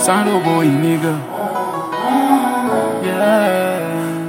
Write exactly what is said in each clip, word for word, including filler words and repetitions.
Santo boy, nigga. Yeah.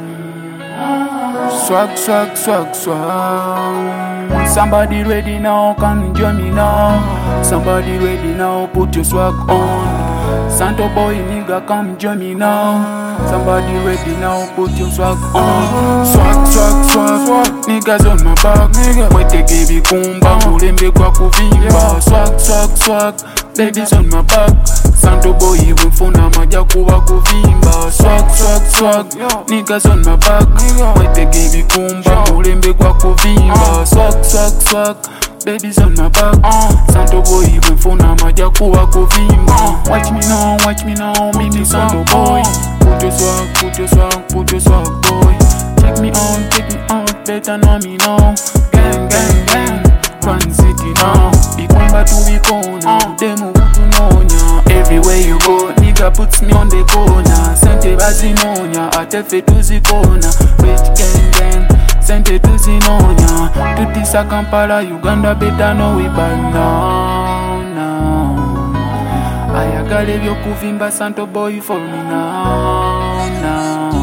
Swag, swag, swag, swag. Somebody ready now, come join me now. Somebody ready now, put your swag on. Santo boy, nigga, come join me now. Somebody ready now, put your swag on. Swag, swag, swag, swag. Niggas on my back, nigga. Wete kebi kumba, ulembe kwa kuvimba. Swag, swag, swag. Ladies on my back. Santo boy, wimfuna maja kuwa kuvimba. Swag, swag, swag. Niggas on my back. Wete kebi kumba, ulembe kwa kuvimba. Swag, swag, swag. Babies on my back. Santo boy, wimfuna maja kuwa kuvimba. Watch me now, watch me now, me me Santo boy. Put your swag, put your swag, put your swag, boy. Take me on, take me out, better know me now. Gang, gang, gang, Run City now. Bikumba to Bikona, demo utu nonya. Everywhere you go, nigga puts me on the corner. Sente bazinonya, atefe tuzikona. Rich gang, gang, sente tuzinonya. Tutisa Kampala, Uganda, better know we by now, now. Ayagala ebyokuvimba Santo boy for me now, now.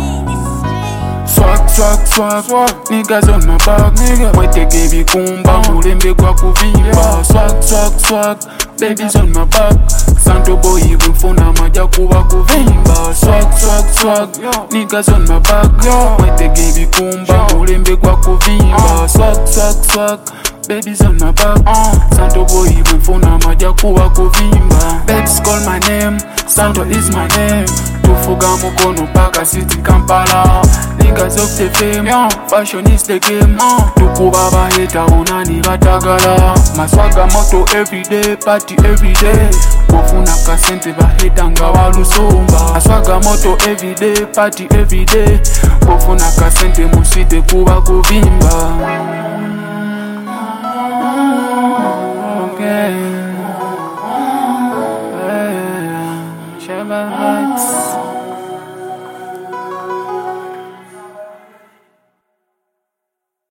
Swag, swag, swag, swag. Niggas on my back, nigga. Wete kebi kumba, ulembe kwa kuvimba. Swag, swag, swag. Babies on my back. Santo boy, wimfuna maja kuwa kuvimba. Swag, swag, swag. Niggas on my back. Wete kebi kumba, ulembe kwa kuvimba. Swag, swag, swag. Babies on my back. Santo boy, wimfuna maja kuwa kuvimba. Babes call my name, Santo is my name. Tufuga mukono paka city Kampala. Niggas of the fame, fashion is the game. Tukuba baheta unani batagala. Maswaga moto everyday, party everyday. Wofuna kasente baheta nga walusumba. Maswaga moto everyday, party everyday. Wofuna kasente musite kuba kuvimba. Okay. Hey, Shabba Vibes.